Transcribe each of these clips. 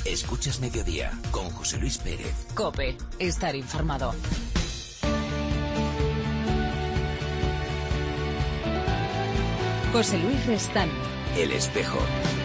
Escuchas Mediodía con José Luis Pérez. COPE. Estar informado. José Luis Restán. El Espejo.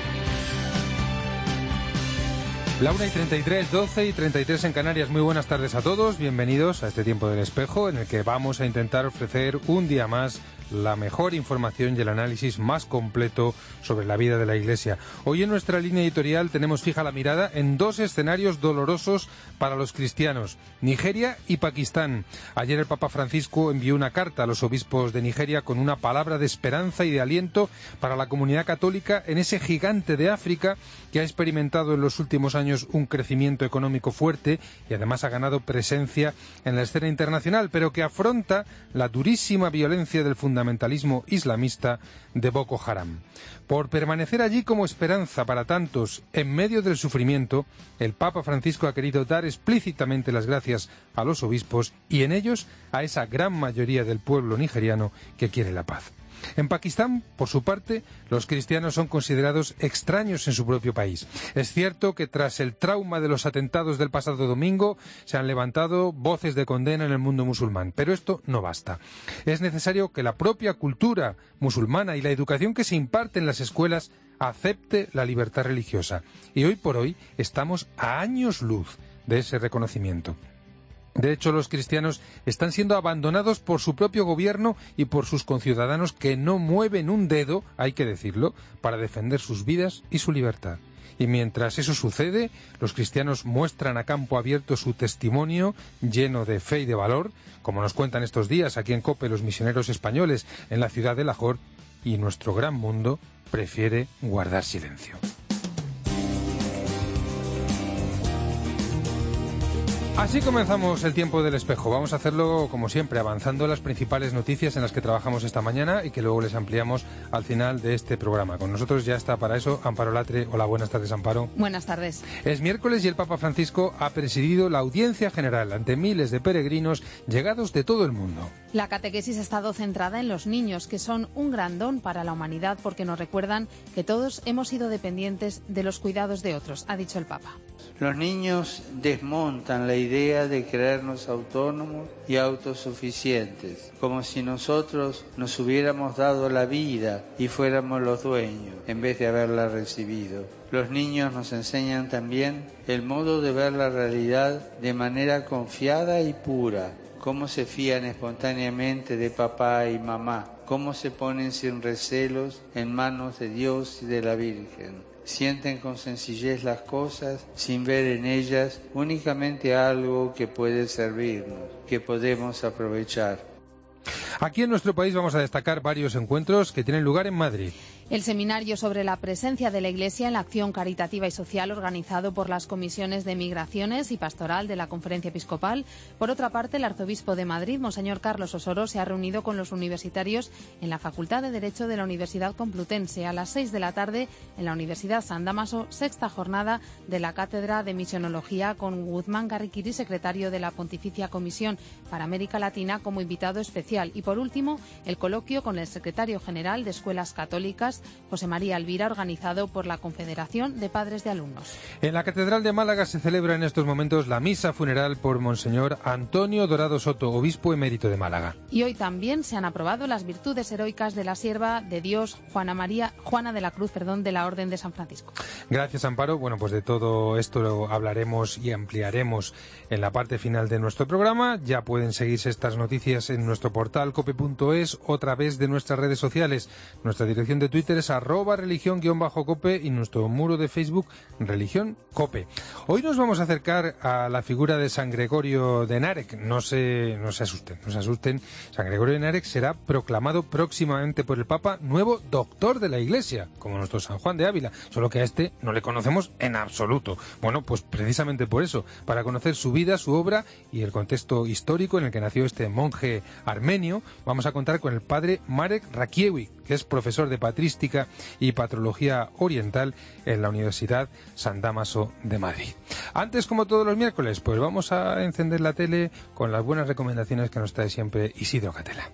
La 1:33, 12:33 en Canarias. Muy buenas tardes a todos. Bienvenidos a este tiempo del Espejo, en el que vamos a intentar ofrecer un día más la mejor información y el análisis más completo sobre la vida de la Iglesia. Hoy en nuestra línea editorial tenemos fija la mirada en dos escenarios dolorosos para los cristianos: Nigeria y Pakistán. Ayer el Papa Francisco envió una carta a los obispos de Nigeria con una palabra de esperanza y de aliento para la comunidad católica en ese gigante de África que ha experimentado en los últimos años un crecimiento económico fuerte y además ha ganado presencia en la escena internacional, pero que afronta la durísima violencia del fundamentalismo islamista de Boko Haram. Por permanecer allí como esperanza para tantos en medio del sufrimiento, el Papa Francisco ha querido dar explícitamente las gracias a los obispos y en ellos a esa gran mayoría del pueblo nigeriano que quiere la paz. En Pakistán, por su parte, los cristianos son considerados extraños en su propio país. Es cierto que tras el trauma de los atentados del pasado domingo se han levantado voces de condena en el mundo musulmán, pero esto no basta. Es necesario que la propia cultura musulmana y la educación que se imparte en las escuelas acepte la libertad religiosa. Y hoy por hoy estamos a años luz de ese reconocimiento. De hecho, los cristianos están siendo abandonados por su propio gobierno y por sus conciudadanos que no mueven un dedo, hay que decirlo, para defender sus vidas y su libertad. Y mientras eso sucede, los cristianos muestran a campo abierto su testimonio lleno de fe y de valor, como nos cuentan estos días aquí en COPE los misioneros españoles en la ciudad de Lahore, y nuestro gran mundo prefiere guardar silencio. Así comenzamos el tiempo del Espejo. Vamos a hacerlo, como siempre, avanzando las principales noticias en las que trabajamos esta mañana y que luego les ampliamos al final de este programa. Con nosotros ya está para eso Amparo Latre. Hola, buenas tardes, Amparo. Buenas tardes. Es miércoles y el Papa Francisco ha presidido la audiencia general ante miles de peregrinos llegados de todo el mundo. La catequesis ha estado centrada en los niños, que son un gran don para la humanidad porque nos recuerdan que todos hemos sido dependientes de los cuidados de otros, ha dicho el Papa. Los niños desmontan la idea de creernos autónomos y autosuficientes, como si nosotros nos hubiéramos dado la vida y fuéramos los dueños, en vez de haberla recibido. Los niños nos enseñan también el modo de ver la realidad de manera confiada y pura, cómo se fían espontáneamente de papá y mamá, cómo se ponen sin recelos en manos de Dios y de la Virgen. Sienten con sencillez las cosas sin ver en ellas únicamente algo que puede servirnos, que podemos aprovechar. Aquí en nuestro país vamos a destacar varios encuentros que tienen lugar en Madrid. El seminario sobre la presencia de la Iglesia en la acción caritativa y social organizado por las comisiones de Migraciones y Pastoral de la Conferencia Episcopal. Por otra parte, el arzobispo de Madrid, Monseñor Carlos Osoro, se ha reunido con los universitarios en la Facultad de Derecho de la Universidad Complutense. A las 6 de la tarde, en la Universidad San Dámaso, sexta jornada de la Cátedra de Misionología con Guzmán Garriquiri, secretario de la Pontificia Comisión para América Latina, como invitado especial. Y por último, el coloquio con el secretario general de Escuelas Católicas, José María Alvira, organizado por la Confederación de Padres de Alumnos. En la Catedral de Málaga se celebra en estos momentos la misa funeral por Monseñor Antonio Dorado Soto, obispo emérito de Málaga. Y hoy también se han aprobado las virtudes heroicas de la sierva de Dios Juana de la Cruz, de la Orden de San Francisco. Gracias, Amparo. Bueno, pues de todo esto lo hablaremos y ampliaremos en la parte final de nuestro programa. Ya pueden seguirse estas noticias en nuestro portal cope.es o a través de nuestras redes sociales. Nuestra dirección de Twitter es @religión_cope y nuestro muro de Facebook Religión Cope. Hoy nos vamos a acercar a la figura de San Gregorio de Narek. No se asusten. San Gregorio de Narek será proclamado próximamente por el Papa nuevo doctor de la Iglesia, como nuestro San Juan de Ávila, solo que a este no le conocemos en absoluto. Bueno, pues precisamente por eso, para conocer su vida, su obra y el contexto histórico en el que nació este monje armenio, vamos a contar con el padre Marek Rakiewicz, que es profesor de patrística y patrología oriental en la Universidad San Dámaso de Madrid. Antes, como todos los miércoles, pues vamos a encender la tele con las buenas recomendaciones que nos trae siempre Isidro Catela.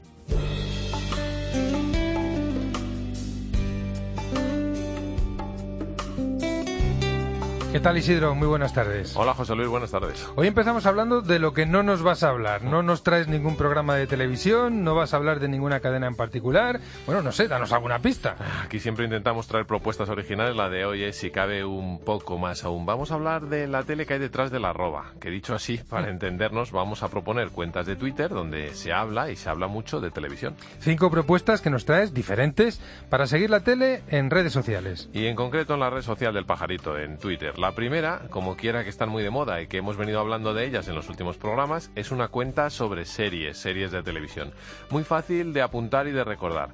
¿Qué tal, Isidro? Muy buenas tardes. Hola, José Luis, buenas tardes. Hoy empezamos hablando de lo que no nos vas a hablar. No nos traes ningún programa de televisión, no vas a hablar de ninguna cadena en particular. Bueno, no sé, danos alguna pista. Aquí siempre intentamos traer propuestas originales. La de hoy es, si cabe, un poco más aún. Vamos a hablar de la tele que hay detrás del arroba. Que dicho así, para entendernos, vamos a proponer cuentas de Twitter donde se habla, y se habla mucho, de televisión. 5 propuestas que nos traes, diferentes, para seguir la tele en redes sociales. Y en concreto en la red social del Pajarito, en Twitter. La primera, como quiera, que están muy de moda y que hemos venido hablando de ellas en los últimos programas, es una cuenta sobre series de televisión. Muy fácil de apuntar y de recordar.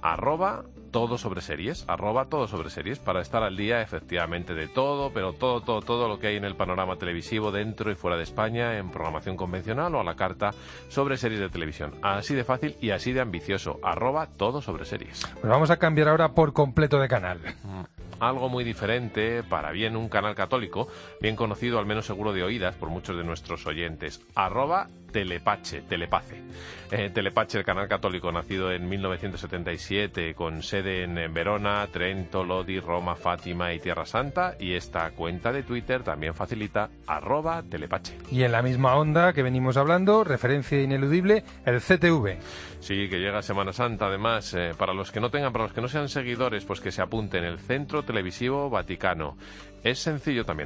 @todo sobre series, @todo sobre series, para estar al día, efectivamente, de todo, pero todo lo que hay en el panorama televisivo dentro y fuera de España, en programación convencional o a la carta, sobre series de televisión. Así de fácil y así de ambicioso. @todo sobre series. Pues vamos a cambiar ahora por completo de canal. Algo muy diferente, para bien un canal católico, bien conocido, al menos seguro de oídas, por muchos de nuestros oyentes. @Telepace. Telepace, el canal católico, nacido en 1977, con sede en Verona, Trento, Lodi, Roma, Fátima y Tierra Santa, y esta cuenta de Twitter también facilita @Telepace. Y en la misma onda que venimos hablando, referencia ineludible, el CTV. Sí, que llega Semana Santa, además, para los que no sean seguidores, pues que se apunten, el Centro Televisivo Vaticano. Es sencillo también,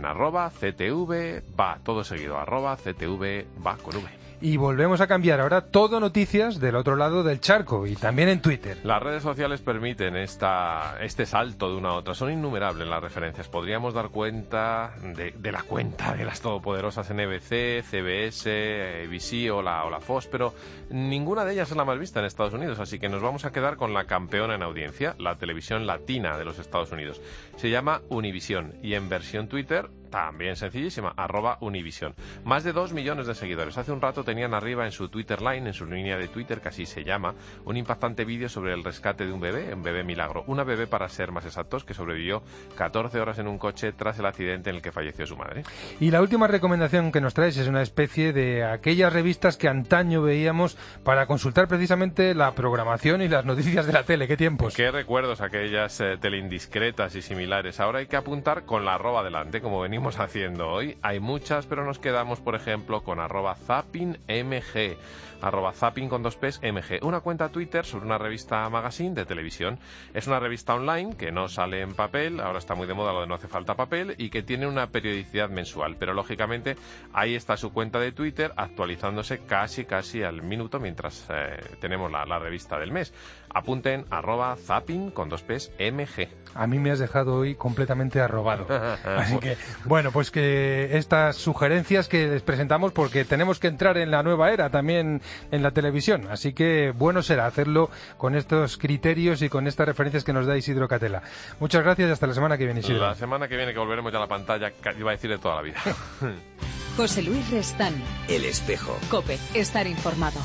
@CTV va, todo seguido, @CTV va con V. Y volvemos a cambiar ahora, todo noticias del otro lado del charco, y también en Twitter. Las redes sociales permiten este salto de una a otra. Son innumerables las referencias. Podríamos dar cuenta de la cuenta de las todopoderosas NBC, CBS, ABC o la Fox, pero ninguna de ellas es la más vista en Estados Unidos, así que nos vamos a quedar con la campeona en audiencia, la televisión latina de los Estados Unidos. Se llama Univision, y en versión Twitter, también sencillísima, @Univision. Más de 2 millones de seguidores. Hace un rato tenían arriba en su Twitter Line, en su línea de Twitter, que así se llama, un impactante vídeo sobre el rescate de un bebé milagro. Una bebé, para ser más exactos, que sobrevivió 14 horas en un coche tras el accidente en el que falleció su madre. Y la última recomendación que nos traes es una especie de aquellas revistas que antaño veíamos para consultar precisamente la programación y las noticias de la tele. ¿Qué tiempos? Qué recuerdos aquellas teleindiscretas y similares. Ahora hay que apuntar con la @ delante, como venimos haciendo hoy. Hay muchas, pero nos quedamos, por ejemplo, con @zappingmg. @zapping con 2 P's MG, una cuenta Twitter sobre una revista magazine de televisión. Es una revista online que no sale en papel, ahora está muy de moda lo de no hace falta papel, y que tiene una periodicidad mensual, pero lógicamente ahí está su cuenta de Twitter actualizándose casi al minuto mientras tenemos la revista del mes. Apunten @zapping con 2 P's MG. A mí me has dejado hoy completamente arrobado. Así que, bueno, pues que estas sugerencias que les presentamos, porque tenemos que entrar en la nueva era también en la televisión, así que bueno será hacerlo con estos criterios y con estas referencias que nos da Isidro Catela. Muchas gracias y hasta la semana que viene, Isidro. La semana que viene, que volveremos ya a la pantalla, iba a decir, de toda la vida. José Luis Restán. El Espejo. COPE. Estar informado.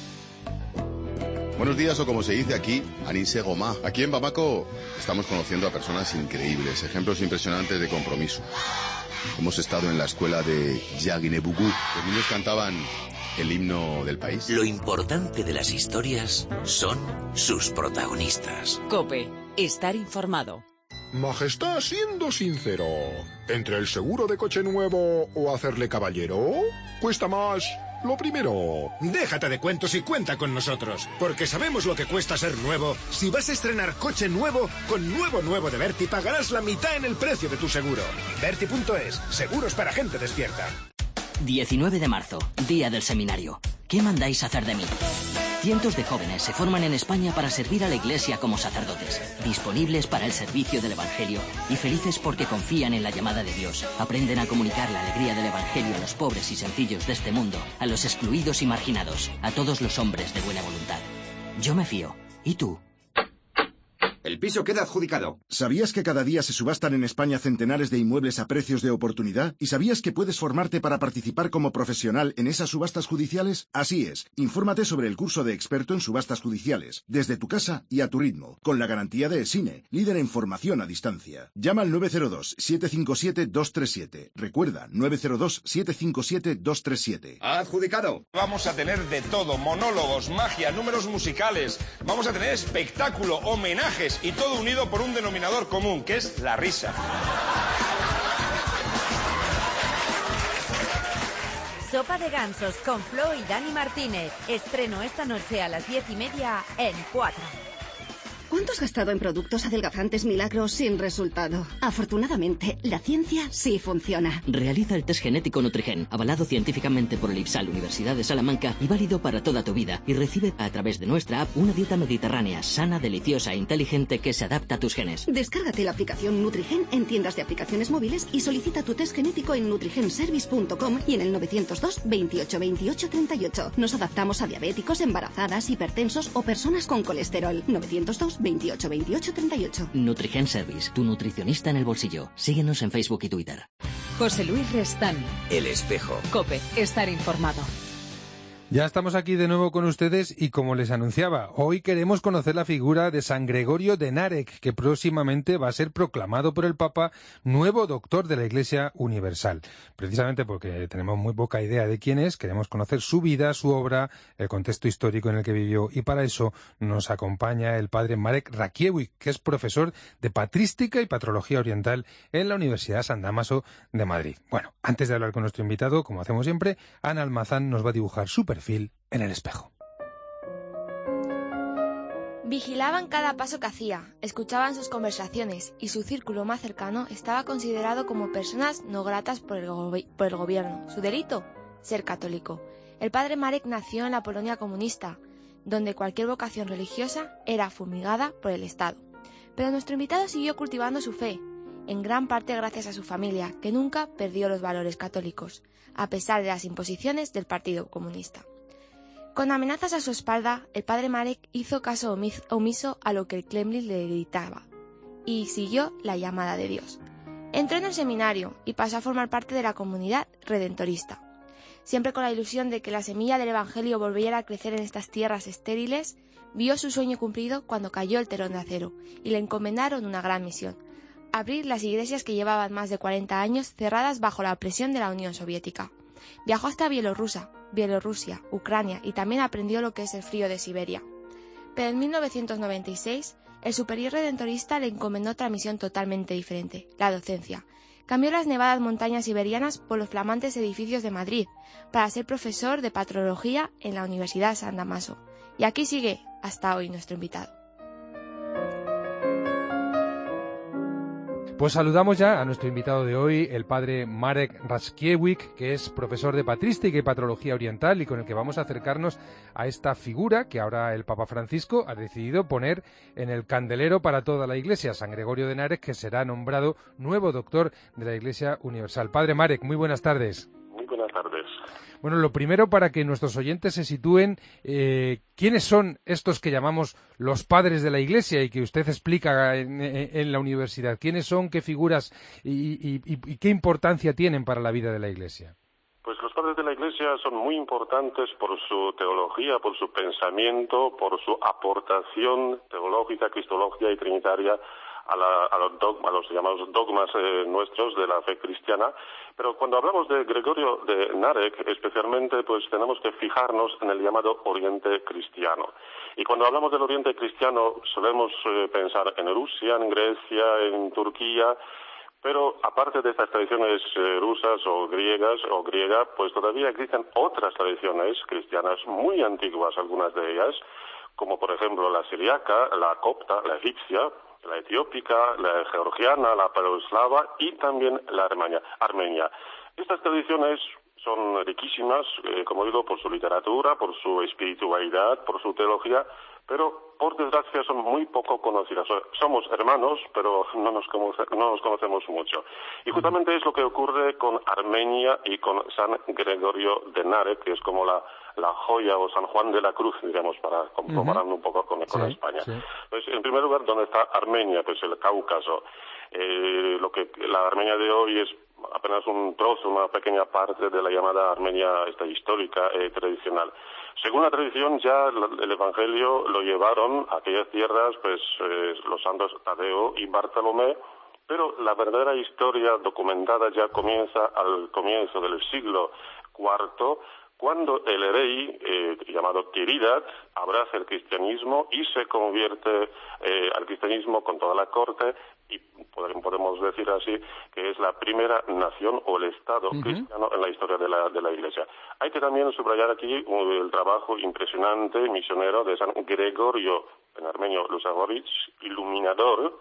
Buenos días, o como se dice aquí, Anise Goma. Aquí en Bamako estamos conociendo a personas increíbles, ejemplos impresionantes de compromiso. Hemos estado en la escuela de Yaguinebugú. Los niños cantaban el himno del país. Lo importante de las historias son sus protagonistas. COPE. Estar informado. Majestad, siendo sincero, ¿entre el seguro de coche nuevo o hacerle caballero? ¿Cuesta más lo primero? Déjate de cuentos y cuenta con nosotros, porque sabemos lo que cuesta ser nuevo. Si vas a estrenar coche nuevo, con nuevo de Berti pagarás la mitad en el precio de tu seguro. Berti.es, seguros para gente despierta. 19 de marzo, día del seminario. ¿Qué mandáis hacer de mí? Cientos de jóvenes se forman en España para servir a la Iglesia como sacerdotes, disponibles para el servicio del Evangelio y felices porque confían en la llamada de Dios. Aprenden a comunicar la alegría del Evangelio a los pobres y sencillos de este mundo, a los excluidos y marginados, a todos los hombres de buena voluntad. Yo me fío. ¿Y tú? El piso queda adjudicado. ¿Sabías que cada día se subastan en España centenares de inmuebles a precios de oportunidad? ¿Y sabías que puedes formarte para participar como profesional en esas subastas judiciales? Así es. Infórmate sobre el curso de experto en subastas judiciales, desde tu casa y a tu ritmo, con la garantía de ESINE, líder en formación a distancia. Llama al 902-757-237. Recuerda, 902-757-237. Adjudicado. Vamos a tener de todo: monólogos, magia, números musicales. Vamos a tener espectáculo, homenajes, y todo unido por un denominador común, que es la risa. Sopa de gansos con Flo y Dani Martínez. Estreno esta noche a las 10:30 en 4. ¿Cuánto has gastado en productos adelgazantes milagros sin resultado? Afortunadamente, la ciencia sí funciona. Realiza el test genético Nutrigen, avalado científicamente por el IPSAL Universidad de Salamanca y válido para toda tu vida. Y recibe a través de nuestra app una dieta mediterránea, sana, deliciosa e inteligente que se adapta a tus genes. Descárgate la aplicación Nutrigen en tiendas de aplicaciones móviles y solicita tu test genético en nutrigenservice.com y en el 902 28 28 38. Nos adaptamos a diabéticos, embarazadas, hipertensos o personas con colesterol. 902 28 28 38. Nutrigen Service, tu nutricionista en el bolsillo. Síguenos en Facebook y Twitter. José Luis Restán. El Espejo. COPE. Estar informado. Ya estamos aquí de nuevo con ustedes y como les anunciaba, hoy queremos conocer la figura de San Gregorio de Narek, que próximamente va a ser proclamado por el Papa nuevo doctor de la Iglesia Universal. Precisamente porque tenemos muy poca idea de quién es, queremos conocer su vida, su obra, el contexto histórico en el que vivió y para eso nos acompaña el padre Marek Rakiewicz, que es profesor de Patrística y Patrología Oriental en la Universidad San Dámaso de Madrid. Bueno, antes de hablar con nuestro invitado, como hacemos siempre, Ana Almazán nos va a dibujar su perfil en el espejo. Vigilaban cada paso que hacía, escuchaban sus conversaciones y su círculo más cercano estaba considerado como personas no gratas por el gobierno. Su delito, ser católico. El padre Marek nació en la Polonia comunista, donde cualquier vocación religiosa era fumigada por el Estado. Pero nuestro invitado siguió cultivando su fe, en gran parte gracias a su familia, que nunca perdió los valores católicos, a pesar de las imposiciones del Partido Comunista. Con amenazas a su espalda, el padre Marek hizo caso omiso a lo que el Kremlin le gritaba y siguió la llamada de Dios. Entró en el seminario y pasó a formar parte de la comunidad redentorista, siempre con la ilusión de que la semilla del Evangelio volviera a crecer en estas tierras estériles. Vio su sueño cumplido cuando cayó el telón de acero y le encomendaron una gran misión: abrir las iglesias que llevaban más de 40 años cerradas bajo la presión de la Unión Soviética. Viajó hasta Bielorrusia, Ucrania y también aprendió lo que es el frío de Siberia. Pero en 1996, el superior redentorista le encomendó otra misión totalmente diferente: la docencia. Cambió las nevadas montañas siberianas por los flamantes edificios de Madrid para ser profesor de patrología en la Universidad San Dámaso. Y aquí sigue hasta hoy nuestro invitado. Pues saludamos ya a nuestro invitado de hoy, el padre Marek Rakiewicz, que es profesor de Patrística y Patrología Oriental y con el que vamos a acercarnos a esta figura que ahora el Papa Francisco ha decidido poner en el candelero para toda la Iglesia, San Gregorio de Narek, que será nombrado nuevo doctor de la Iglesia Universal. Padre Marek, muy buenas tardes. Muy buenas tardes. Bueno, lo primero, para que nuestros oyentes se sitúen, ¿quiénes son estos que llamamos los padres de la Iglesia y que usted explica en la universidad? ¿Quiénes son, qué figuras y qué importancia tienen para la vida de la Iglesia? Pues los padres de la Iglesia son muy importantes por su teología, por su pensamiento, por su aportación teológica, cristológica y trinitaria a los llamados dogmas nuestros de la fe cristiana. Pero cuando hablamos de Gregorio de Narek, especialmente, pues tenemos que fijarnos en el llamado Oriente cristiano. Y cuando hablamos del Oriente cristiano solemos pensar en Rusia, en Grecia, en Turquía. Pero aparte de estas tradiciones rusas o griega, pues todavía existen otras tradiciones cristianas muy antiguas, algunas de ellas, como por ejemplo la siriaca, la copta, la egipcia, la etiópica, la georgiana, la paleoslava y también la armenia. Estas tradiciones son riquísimas, como digo, por su literatura, por su espiritualidad, por su teología, pero por desgracia son muy poco conocidas. Somos hermanos, pero no nos conocemos mucho. Y justamente es lo que ocurre con Armenia y con San Gregorio de Narek, que es como la joya o San Juan de la Cruz, digamos, para compararlo un poco con España. Sí. Pues en primer lugar, ¿dónde está Armenia? Pues el Cáucaso. La Armenia de hoy es apenas un trozo, una pequeña parte de la llamada Armenia histórica, tradicional. Según la tradición, ya el Evangelio lo llevaron a aquellas tierras, pues los santos Tadeo y Bartolomé, pero la verdadera historia documentada ya comienza al comienzo del siglo IV, cuando el rey, llamado Tiridat, abraza el cristianismo y se convierte al cristianismo con toda la corte, y podemos decir así que es la primera nación o el Estado cristiano en la historia de la Iglesia. Hay que también subrayar aquí el trabajo impresionante misionero de San Gregorio, en armenio Luzagorich, iluminador.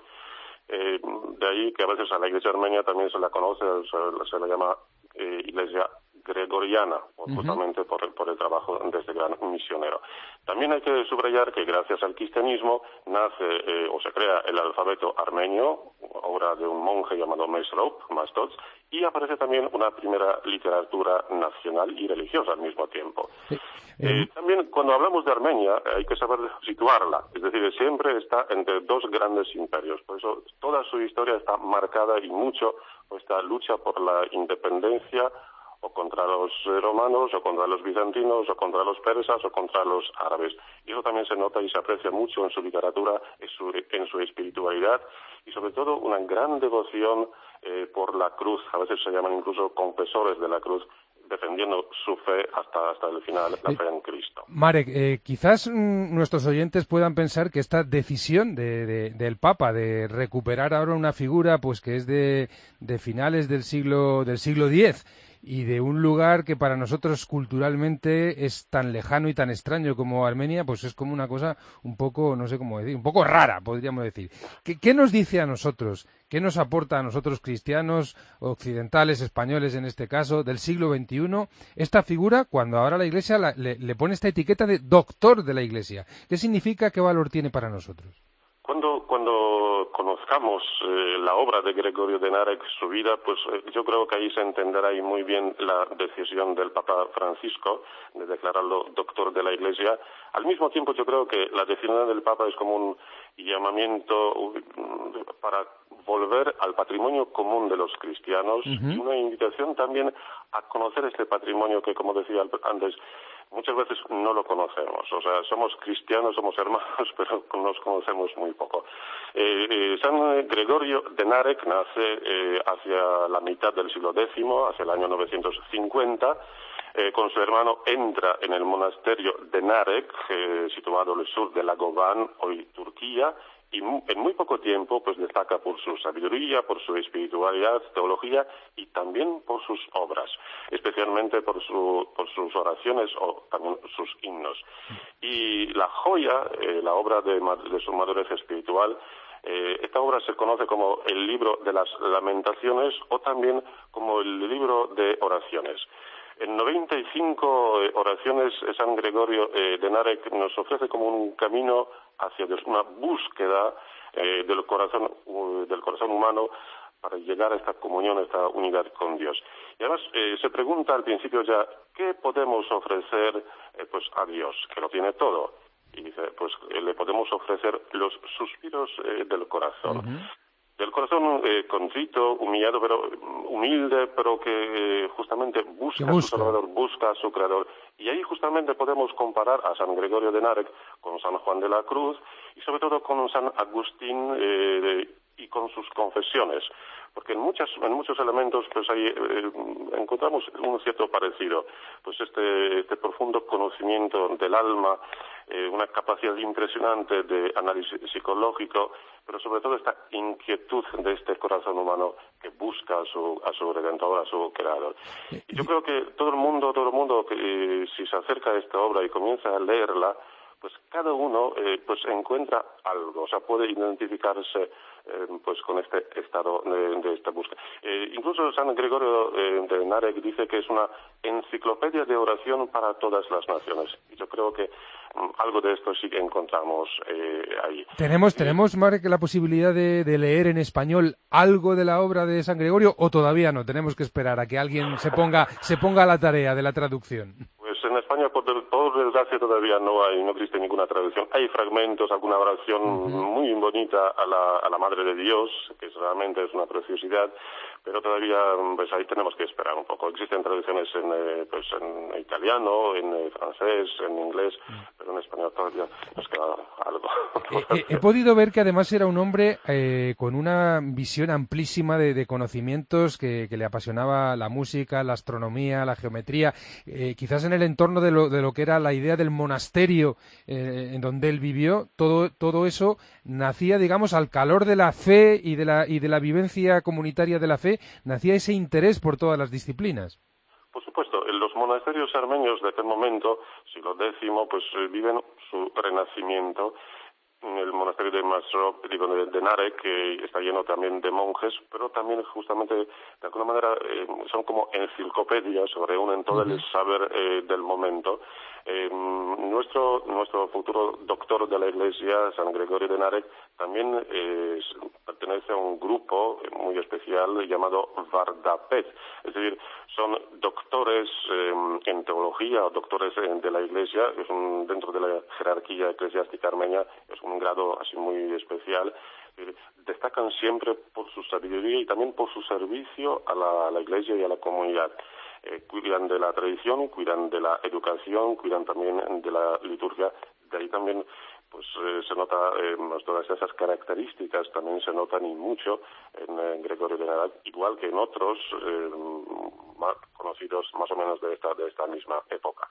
De ahí que a veces a la Iglesia armenia también se la conoce, se la llama Iglesia gregoriana, justamente por el trabajo de este gran misionero. También hay que subrayar que gracias al cristianismo nace o se crea el alfabeto armenio, obra de un monje llamado Mastots, y aparece también una primera literatura nacional y religiosa al mismo tiempo. También cuando hablamos de Armenia hay que saber situarla, es decir, siempre está entre dos grandes imperios, por eso toda su historia está marcada y mucho por esta lucha por la independencia, o contra los romanos, o contra los bizantinos, o contra los persas, o contra los árabes. Y eso también se nota y se aprecia mucho en su literatura, en su espiritualidad, y sobre todo una gran devoción por la cruz. A veces se llaman incluso confesores de la cruz, defendiendo su fe hasta el final, la fe en Cristo. Marek, quizás nuestros oyentes puedan pensar que esta decisión del Papa de recuperar ahora una figura pues que es de finales del siglo X, y de un lugar que para nosotros culturalmente es tan lejano y tan extraño como Armenia, pues es como una cosa un poco, no sé cómo decir, un poco rara, podríamos decir. ¿Qué nos dice a nosotros? ¿Qué nos aporta a nosotros cristianos, occidentales, españoles en este caso, del siglo XXI, esta figura cuando ahora la Iglesia le pone esta etiqueta de doctor de la Iglesia? ¿Qué significa? ¿Qué valor tiene para nosotros? Cuando conozcamos la obra de Gregorio de Narek, su vida, pues yo creo que ahí se entenderá y muy bien la decisión del Papa Francisco de declararlo doctor de la Iglesia. Al mismo tiempo yo creo que la decisión del Papa es como un llamamiento para volver al patrimonio común de los cristianos y una invitación también a conocer este patrimonio que, como decía antes, muchas veces no lo conocemos. O sea, somos cristianos, somos hermanos, pero nos conocemos muy poco. San Gregorio de Narek nace hacia la mitad del siglo X, hacia el año 950. Con su hermano entra en el monasterio de Narek, situado al sur de Lagovan, hoy Turquía, y en muy poco tiempo pues destaca por su sabiduría, por su espiritualidad, teología y también por sus obras, especialmente por sus oraciones o también sus himnos. Y la joya, la obra de su madurez espiritual, esta obra se conoce como el libro de las lamentaciones o también como el libro de oraciones. En 95 oraciones, San Gregorio de Narek nos ofrece como un camino hacia Dios, una búsqueda del corazón humano para llegar a esta comunión, a esta unidad con Dios. Y además se pregunta al principio ya, ¿qué podemos ofrecer pues a Dios, que lo tiene todo? Y dice, pues le podemos ofrecer los suspiros del corazón. Del corazón contrito, humillado, pero humilde, pero que justamente busca a su Salvador, busca a su Creador. Y ahí justamente podemos comparar a San Gregorio de Narek con San Juan de la Cruz y sobre todo con San Agustín y con sus confesiones, porque en muchos elementos pues ahí encontramos un cierto parecido, pues este profundo conocimiento del alma, una capacidad impresionante de análisis psicológico, pero sobre todo esta inquietud de este corazón humano que busca a su Redentor, a su Creador. Y yo creo que todo el mundo que si se acerca a esta obra y comienza a leerla, pues cada uno pues encuentra algo, o sea, puede identificarse pues con este estado de esta búsqueda. Incluso San Gregorio de Narek dice que es una enciclopedia de oración para todas las naciones. Y yo creo que algo de esto sí que encontramos ahí. ¿Tenemos, Marek, la posibilidad de leer en español algo de la obra de San Gregorio o todavía no? Tenemos que esperar a que alguien se ponga a la tarea de la traducción. En España, por desgracia, todavía no existe ninguna traducción. Hay fragmentos, alguna oración muy bonita a la Madre de Dios, que realmente es una preciosidad, pero todavía pues ahí tenemos que esperar un poco. Existen traducciones en italiano, en francés, en inglés, pero en español todavía nos queda algo. He podido ver que además era un hombre con una visión amplísima de conocimientos, que le apasionaba la música, la astronomía, la geometría, quizás en el entorno de lo que era la idea del monasterio en donde él vivió. Todo eso nacía, digamos, al calor de la fe y de la vivencia comunitaria de la fe, nacía ese interés por todas las disciplinas. Por supuesto, los monasterios armenios de aquel momento, siglo X, pues viven su renacimiento. El monasterio de Narek, que está lleno también de monjes, pero también justamente, de alguna manera, son como enciclopedias, reúnen todo el saber del momento. Nuestro futuro doctor de la Iglesia, San Gregorio de Narek, también pertenece a un grupo muy especial llamado Vardapet, es decir, son doctores en teología, doctores de la Iglesia, dentro de la jerarquía eclesiástica armenia, es un grado así muy especial. Destacan siempre por su sabiduría y también por su servicio a la Iglesia y a la comunidad. Cuidan de la tradición, cuidan de la educación, cuidan también de la liturgia. De ahí también pues se nota todas esas características también se notan y mucho en Gregorio de Narek, igual que en otros más conocidos más o menos de esta misma época.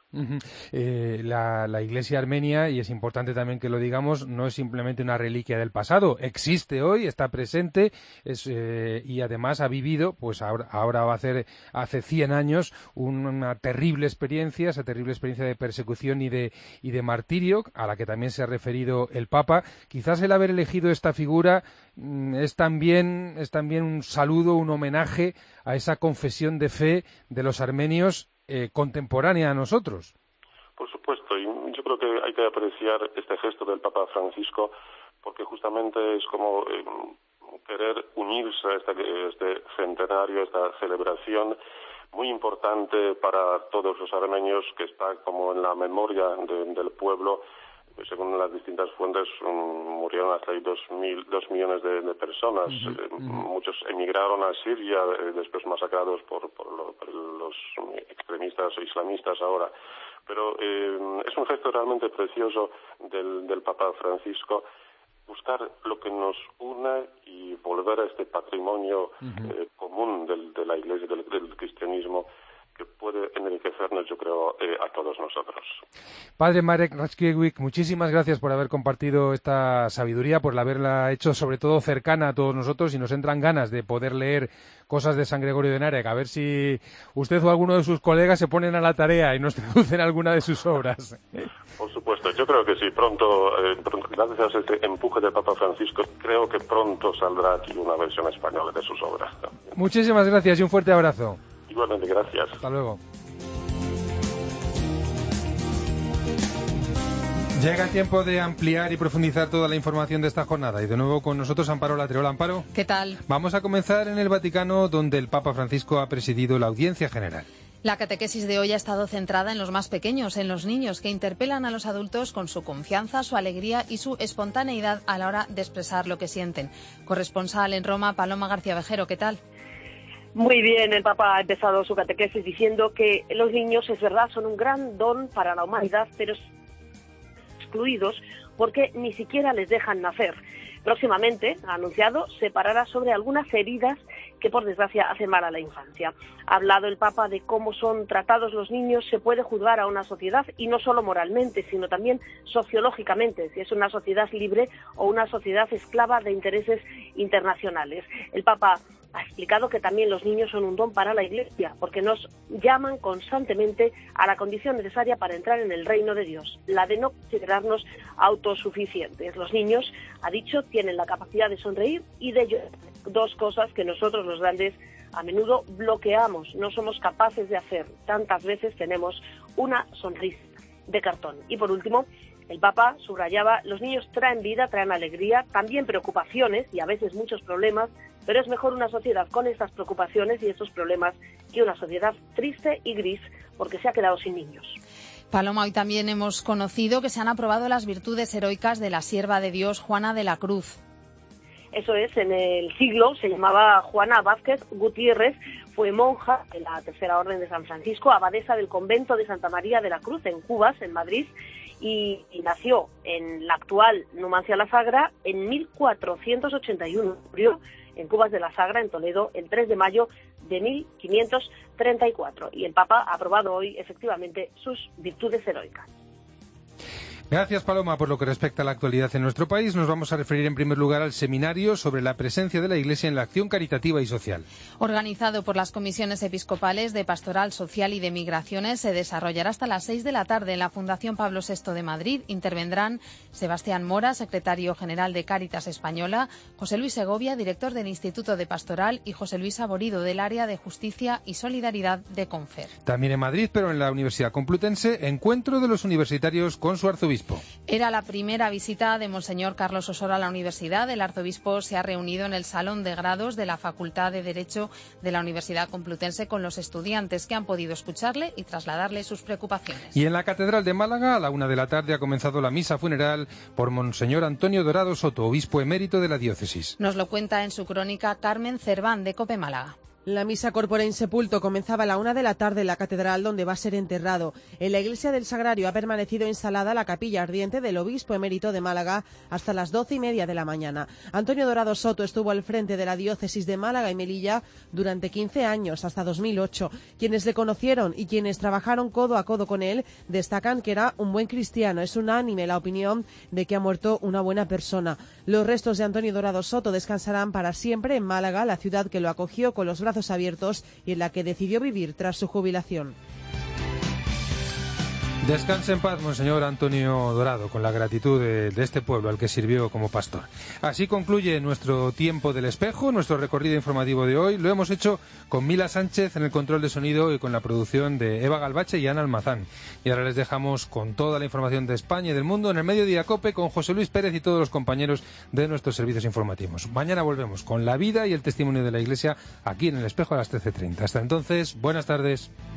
La Iglesia armenia, y es importante también que lo digamos, no es simplemente una reliquia del pasado, existe hoy, está presente y además ha vivido, pues ahora va a hacer hace 100 años una terrible experiencia, esa terrible experiencia de persecución y de martirio, a la que también se ha referido el Papa. Quizás el haber elegido esta figura es también un saludo, un homenaje a esa confesión de fe de los armenios contemporánea a nosotros. Por supuesto, y yo creo que hay que apreciar este gesto del Papa Francisco porque justamente es como querer unirse a este centenario, a esta celebración muy importante para todos los armenios, que está como en la memoria del pueblo. Según las distintas fuentes, murieron hasta ahí 2 millones de personas. Muchos emigraron a Siria, después masacrados por los extremistas islamistas ahora. Pero es un gesto realmente precioso del Papa Francisco, buscar lo que nos une y volver a este patrimonio común de la Iglesia, del cristianismo, que puede enriquecernos, yo creo, a todos nosotros. Padre Marek Rackiewicz, muchísimas gracias por haber compartido esta sabiduría, por haberla hecho sobre todo cercana a todos nosotros, y nos entran ganas de poder leer cosas de San Gregorio de Narek, a ver si usted o alguno de sus colegas se ponen a la tarea y nos traducen alguna de sus obras. Por supuesto, yo creo que sí, pronto, gracias a este empuje del Papa Francisco, creo que pronto saldrá aquí una versión española de sus obras. Muchísimas gracias y un fuerte abrazo. Igualmente, gracias. Hasta luego. Llega el tiempo de ampliar y profundizar toda la información de esta jornada. Y de nuevo con nosotros Amparo Latreo. Amparo. ¿Qué tal? Vamos a comenzar en el Vaticano, donde el Papa Francisco ha presidido la audiencia general. La catequesis de hoy ha estado centrada en los más pequeños, en los niños, que interpelan a los adultos con su confianza, su alegría y su espontaneidad a la hora de expresar lo que sienten. Corresponsal en Roma, Paloma García Vejero, ¿qué tal? Muy bien, el Papa ha empezado su catequesis diciendo que los niños, es verdad, son un gran don para la humanidad, pero excluidos porque ni siquiera les dejan nacer. Próximamente, ha anunciado, se parará sobre algunas heridas que, por desgracia, hacen mal a la infancia. Ha hablado el Papa de cómo son tratados los niños. Se puede juzgar a una sociedad, y no solo moralmente, sino también sociológicamente, si es una sociedad libre o una sociedad esclava de intereses internacionales. El Papa ha explicado que también los niños son un don para la Iglesia, porque nos llaman constantemente a la condición necesaria para entrar en el reino de Dios, la de no considerarnos autosuficientes. Los niños, ha dicho, tienen la capacidad de sonreír y de llorar, dos cosas que nosotros los grandes a menudo bloqueamos, no somos capaces de hacer. Tantas veces tenemos una sonrisa de cartón. Y por último, el Papa subrayaba, los niños traen vida, traen alegría, también preocupaciones y a veces muchos problemas, pero es mejor una sociedad con estas preocupaciones y estos problemas que una sociedad triste y gris porque se ha quedado sin niños. Paloma, hoy también hemos conocido que se han aprobado las virtudes heroicas de la sierva de Dios Juana de la Cruz. Eso es, en el siglo se llamaba Juana Vázquez Gutiérrez, fue monja de la Tercera Orden de San Francisco, abadesa del convento de Santa María de la Cruz en Cubas, en Madrid, y nació en la actual Numancia la Sagra en 1481. Murió en Cubas de la Sagra, en Toledo, el 3 de mayo de 1534. Y el Papa ha aprobado hoy, efectivamente, sus virtudes heroicas. Gracias, Paloma. Por lo que respecta a la actualidad en nuestro país, nos vamos a referir en primer lugar al seminario sobre la presencia de la Iglesia en la acción caritativa y social. Organizado por las comisiones episcopales de Pastoral Social y de Migraciones, se desarrollará hasta las 6 de la tarde en la Fundación Pablo VI de Madrid. Intervendrán Sebastián Mora, secretario general de Cáritas Española, José Luis Segovia, director del Instituto de Pastoral, y José Luis Saborido, del área de Justicia y Solidaridad de Confer. También en Madrid, pero en la Universidad Complutense, encuentro de los universitarios con su arzobispo. Era la primera visita de Monseñor Carlos Osoro a la universidad. El arzobispo se ha reunido en el Salón de Grados de la Facultad de Derecho de la Universidad Complutense con los estudiantes que han podido escucharle y trasladarle sus preocupaciones. Y en la Catedral de Málaga, a la 1 de la tarde, ha comenzado la misa funeral por Monseñor Antonio Dorado Soto, obispo emérito de la diócesis. Nos lo cuenta en su crónica Carmen Cerván, de COPE Málaga. La misa corpore insepulto comenzaba a la 1 de la tarde en la catedral, donde va a ser enterrado. En la iglesia del Sagrario ha permanecido instalada la capilla ardiente del obispo emérito de Málaga hasta las 12:30 de la mañana. Antonio Dorado Soto estuvo al frente de la diócesis de Málaga y Melilla durante 15 años, hasta 2008. Quienes le conocieron y quienes trabajaron codo a codo con él destacan que era un buen cristiano. Es unánime la opinión de que ha muerto una buena persona. Los restos de Antonio Dorado Soto descansarán para siempre en Málaga, la ciudad que lo acogió con los brazos abiertos y en la que decidió vivir tras su jubilación. Descanse en paz, Monseñor Antonio Dorado, con la gratitud de este pueblo al que sirvió como pastor. Así concluye nuestro tiempo del espejo, nuestro recorrido informativo de hoy. Lo hemos hecho con Mila Sánchez en el control de sonido y con la producción de Eva Galvache y Ana Almazán. Y ahora les dejamos con toda la información de España y del mundo en el Mediodía COPE con José Luis Pérez y todos los compañeros de nuestros servicios informativos. Mañana volvemos con la vida y el testimonio de la Iglesia aquí en el espejo a las 13:30. Hasta entonces, buenas tardes.